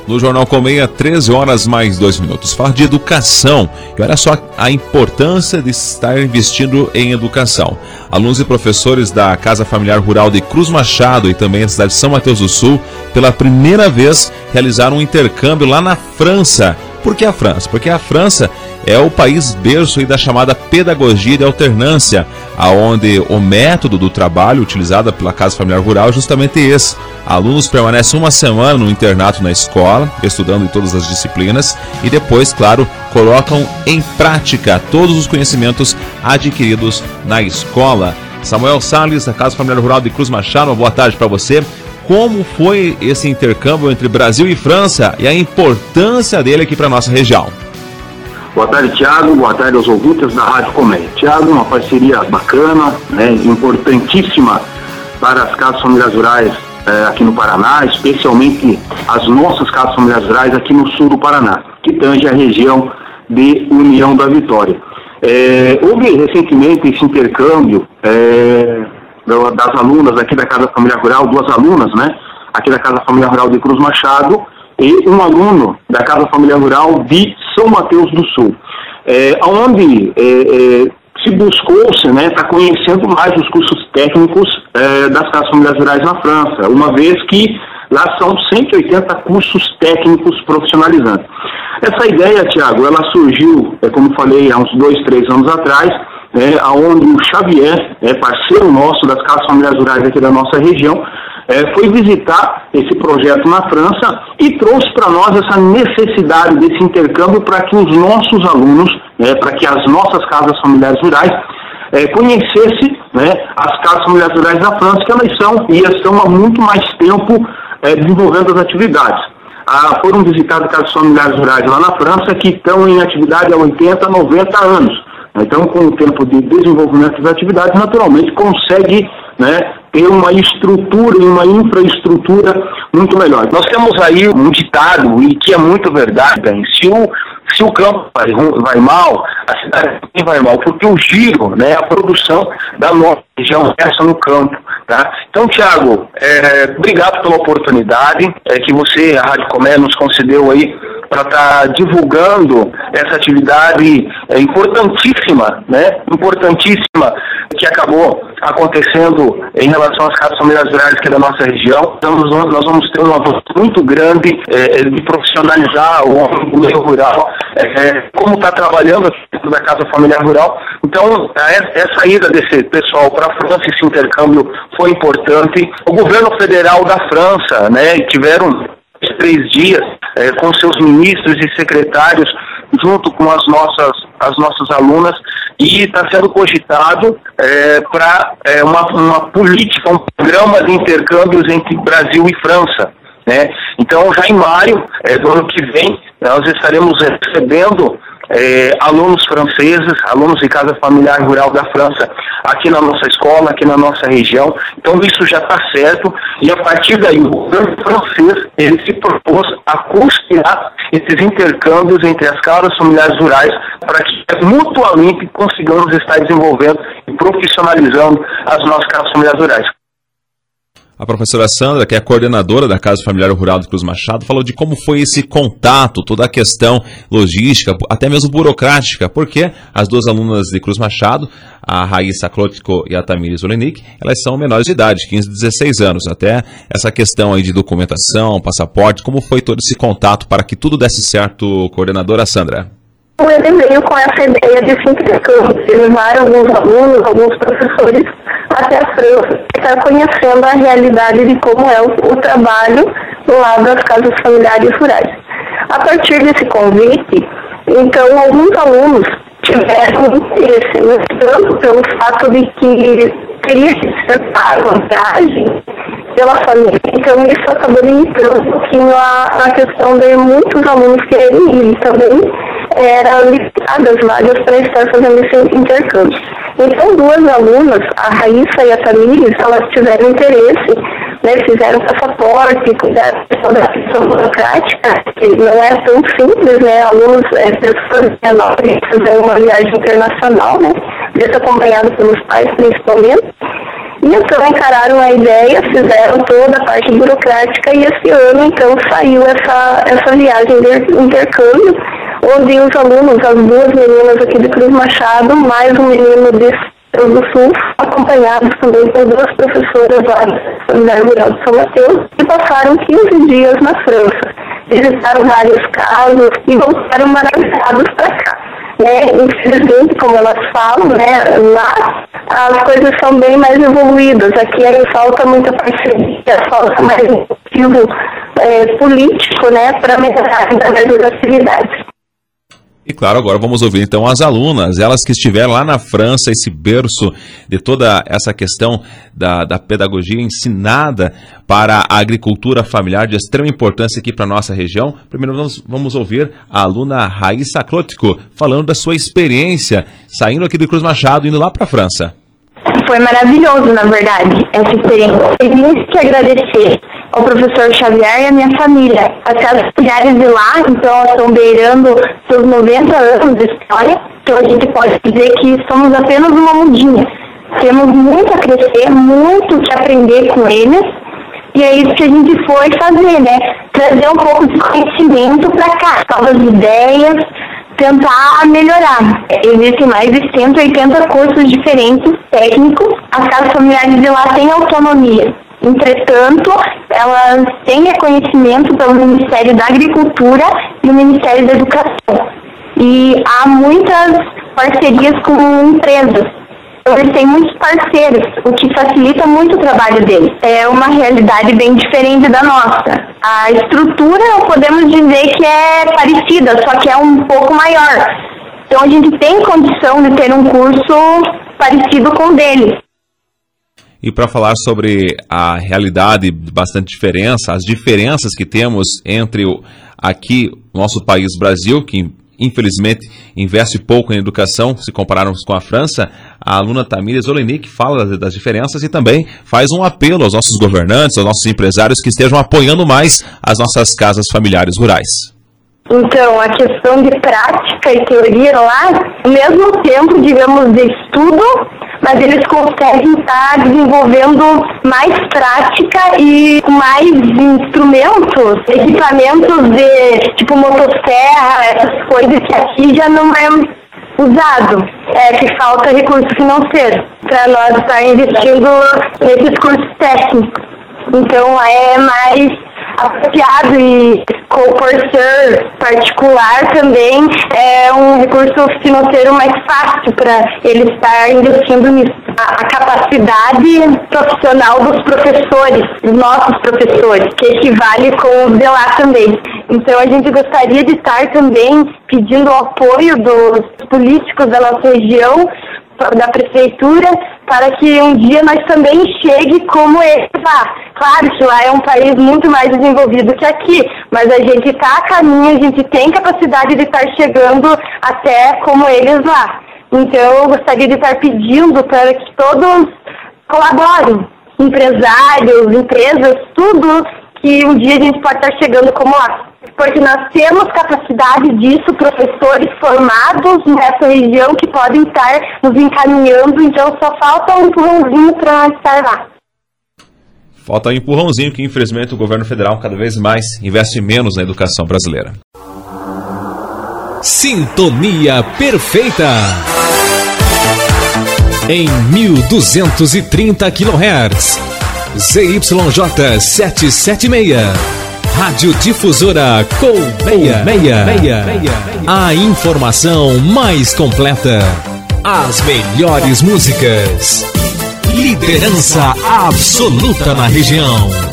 No Jornal Colmeia, 13 horas mais 2 minutos. Falar de educação. E olha só a importância de estar investindo em educação. Alunos e professores da Casa Familiar Rural de Cruz Machado e também da cidade de São Mateus do Sul, pela primeira vez, realizaram um intercâmbio lá na França. Por que a França? Porque a França é o país berço da chamada pedagogia de alternância, aonde o método do trabalho utilizado pela Casa Familiar Rural é justamente esse. Alunos permanecem uma semana no internato na escola, estudando em todas as disciplinas, e depois, claro, colocam em prática todos os conhecimentos adquiridos na escola. Samuel Salles, da Casa Familiar Rural de Cruz Machado, uma boa tarde para você. Como foi esse intercâmbio entre Brasil e França e a importância dele aqui para a nossa região? Boa tarde, Thiago. Boa tarde aos ouvintes da Rádio Colmeia. Thiago, uma parceria bacana, importantíssima para as casas familiares rurais aqui no Paraná, especialmente as nossas casas familiares rurais aqui no sul do Paraná, que tange a região de União da Vitória. Houve recentemente esse intercâmbio das alunas aqui da Casa Familiar Rural, 2 alunas, aqui da Casa Familiar Rural de Cruz Machado, e um aluno da Casa Familiar Rural de São Mateus do Sul, onde se buscou-se, estar conhecendo mais os cursos técnicos das Casas Familiares Rurais na França, uma vez que lá são 180 cursos técnicos profissionalizantes. Essa ideia, Thiago, ela surgiu, como falei, há uns 2, 3 anos atrás, onde o Xavier, parceiro nosso das Casas Familiares Rurais aqui da nossa região, foi visitar esse projeto na França e trouxe para nós essa necessidade desse intercâmbio para que os nossos alunos, para que as nossas Casas Familiares Rurais conhecessem as Casas Familiares Rurais da França, que elas são e estão há muito mais tempo desenvolvendo as atividades. Foram visitadas Casas Familiares Rurais lá na França que estão em atividade há 80, 90 anos. Então, com o tempo de desenvolvimento das atividades, naturalmente consegue ter uma estrutura e uma infraestrutura muito melhor. Nós temos aí um ditado, e que é muito verdade, se o campo vai mal, a cidade também vai mal, porque o giro, a produção da nossa região começa no campo. Tá? Então, Thiago, obrigado pela oportunidade que você, a Rádio Colmeia, nos concedeu aí para estar divulgando essa atividade importantíssima, importantíssima, que acabou acontecendo em relação às casas familiares rurais aqui da nossa região. Então, nós vamos ter um avanço muito grande de profissionalizar o homem do meio rural, como está trabalhando aqui da Casa Familiar Rural. Então, essa ida desse pessoal para a França, esse intercâmbio foi importante. O governo federal da França, tiveram 3 dias com seus ministros e secretários junto com as nossas alunas, e está sendo cogitado para uma política, um programa de intercâmbios entre Brasil e França. Então, já em maio do ano que vem, nós estaremos recebendo alunos franceses, alunos de Casa Familiar Rural da França, aqui na nossa escola, aqui na nossa região. Então isso já está certo, e a partir daí o governo francês ele se propôs a custear esses intercâmbios entre as casas familiares rurais para que mutuamente consigamos estar desenvolvendo e profissionalizando as nossas casas familiares rurais. A professora Sandra, que é a coordenadora da Casa Familiar Rural de Cruz Machado, falou de como foi esse contato, toda a questão logística, até mesmo burocrática, porque as 2 alunas de Cruz Machado, a Raíssa Klotko e a Tamires Olenik, elas são menores de idade, 15 e 16 anos. Até essa questão aí de documentação, passaporte, como foi todo esse contato para que tudo desse certo, coordenadora Sandra? Ele veio com essa ideia de se intercâmbio, de levar alguns alunos, alguns professores até a França, estar conhecendo a realidade de como é o trabalho lá das casas familiares rurais. A partir desse convite, então, alguns alunos tiveram interesse, tanto pelo fato de que teria que ser pago a viagem pela família. Então, isso acabou limitando um pouquinho a questão de muitos alunos quererem ir. E também eram limitadas vagas para estar fazendo esse intercâmbio. Então, 2 alunas, a Raíssa e a Tamires, elas tiveram interesse, fizeram passaporte, cuidaram da questão burocrática, que não é tão simples, alunos, pessoas menores, fizeram uma viagem internacional, isso acompanhado pelos pais, principalmente. E E então encararam a ideia, fizeram toda a parte burocrática e esse ano então saiu essa viagem de intercâmbio, onde os alunos, as 2 meninas aqui de Cruz Machado, mais um menino de do Sul, acompanhados também por 2 professoras lá da Familiar Rural de São Mateus, e passaram 15 dias na França. Visitaram vários casos e voltaram maravilhados para cá. Infelizmente, como elas falam, lá as coisas são bem mais evoluídas. Aqui falta muita parceria, falta mais motivo político, para melhorar ainda mais as atividades. E claro, agora vamos ouvir então as alunas, elas que estiveram lá na França, esse berço de toda essa questão da pedagogia ensinada para a agricultura familiar de extrema importância aqui para a nossa região. Primeiro vamos ouvir a aluna Raíssa Clótico falando da sua experiência saindo aqui de Cruz Machado, indo lá para a França. Foi maravilhoso, na verdade, essa experiência. Tenho muito que agradecer ao professor Xavier e à minha família. As casas familiares de lá, então, elas estão beirando seus 90 anos de história, então a gente pode dizer que somos apenas uma mudinha. Temos muito a crescer, muito que aprender com eles, e é isso que a gente foi fazer, trazer um pouco de conhecimento para cá, novas ideias, tentar melhorar. Existem mais de 180 cursos diferentes, técnicos. As casas familiares de lá têm autonomia. Entretanto, elas têm reconhecimento pelo Ministério da Agricultura e o Ministério da Educação. E há muitas parcerias com empresas. Eles têm muitos parceiros, o que facilita muito o trabalho deles. É uma realidade bem diferente da nossa. A estrutura, podemos dizer que é parecida, só que é um pouco maior. Então, a gente tem condição de ter um curso parecido com o deles. E para falar sobre a realidade, bastante diferença, as diferenças que temos entre aqui, nosso país Brasil, que infelizmente investe pouco em educação, se compararmos com a França, a aluna Tamires Olenik fala das diferenças e também faz um apelo aos nossos governantes, aos nossos empresários que estejam apoiando mais as nossas casas familiares rurais. Então, a questão de prática e teoria lá, ao mesmo tempo, digamos, de estudo, mas eles conseguem estar desenvolvendo mais prática e mais instrumentos, equipamentos de tipo motosserra, essas coisas que aqui já não é usado. Que falta recurso financeiro para nós estar investindo nesses cursos técnicos. Então, é mais apropriado e por ser particular também é um recurso financeiro mais fácil para ele estar investindo nisso. A capacidade profissional dos professores, dos nossos professores, que equivale com os de lá também. Então a gente gostaria de estar também pedindo o apoio dos políticos da nossa região, da prefeitura, para que um dia nós também chegue como eles lá. Claro que lá é um país muito mais desenvolvido que aqui, mas a gente está a caminho, a gente tem capacidade de estar chegando até como eles lá. Então eu gostaria de estar pedindo para que todos colaborem, empresários, empresas, tudo, que um dia a gente pode estar chegando como lá. Porque nós temos capacidade disso, professores formados nessa região que podem estar nos encaminhando, então só falta um empurrãozinho para estar lá. Falta um empurrãozinho que, infelizmente, o governo federal cada vez mais investe menos na educação brasileira. Sintonia perfeita. Em 1230 kHz. ZYJ 776. Rádio Difusora Colmeia. A informação mais completa. As melhores músicas. Liderança absoluta na região.